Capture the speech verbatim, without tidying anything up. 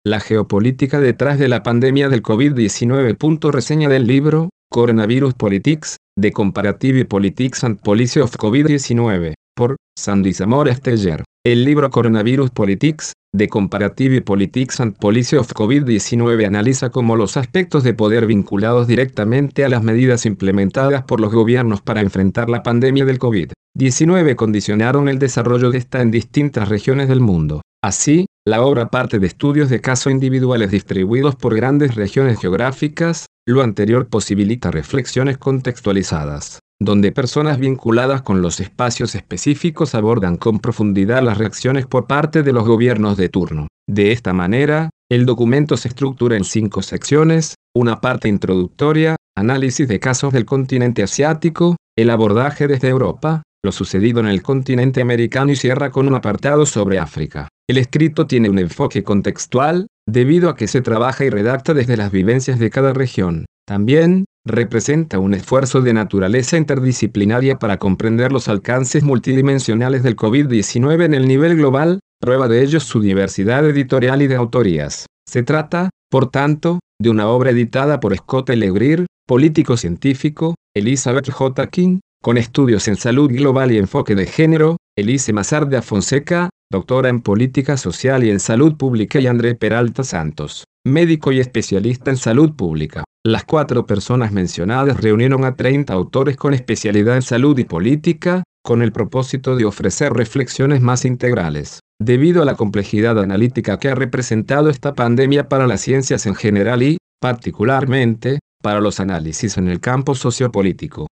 La geopolítica detrás de la pandemia del COVID diecinueve. Reseña del libro, Coronavirus Politics, The Comparative Politics and Policy of COVID diecinueve, por Sandy Zamora Steyer. El libro Coronavirus Politics, The Comparative Politics and Policy of COVID diecinueve analiza cómo los aspectos de poder vinculados directamente a las medidas implementadas por los gobiernos para enfrentar la pandemia del COVID diecinueve condicionaron el desarrollo de esta en distintas regiones del mundo. Así, la obra parte de estudios de caso individuales distribuidos por grandes regiones geográficas. Lo anterior posibilita reflexiones contextualizadas, donde personas vinculadas con los espacios específicos abordan con profundidad las reacciones por parte de los gobiernos de turno. De esta manera, el documento se estructura en cinco secciones: una parte introductoria, análisis de casos del continente asiático, el abordaje desde Europa, lo sucedido en el continente americano y cierra con un apartado sobre África. El escrito tiene un enfoque contextual, debido a que se trabaja y redacta desde las vivencias de cada región. También, representa un esfuerzo de naturaleza interdisciplinaria para comprender los alcances multidimensionales del COVID diecinueve en el nivel global, prueba de ello su diversidad editorial y de autorías. Se trata, por tanto, de una obra editada por Scott L. Greer, político científico, Elizabeth J. King, con estudios en salud global y enfoque de género, Elise Mazar da Fonseca, doctora en política social y en salud pública, y André Peralta Santos, médico y especialista en salud pública. Las cuatro personas mencionadas reunieron a treinta autores con especialidad en salud y política, con el propósito de ofrecer reflexiones más integrales. Debido a la complejidad analítica que ha representado esta pandemia para las ciencias en general y, particularmente, para los análisis en el campo sociopolítico,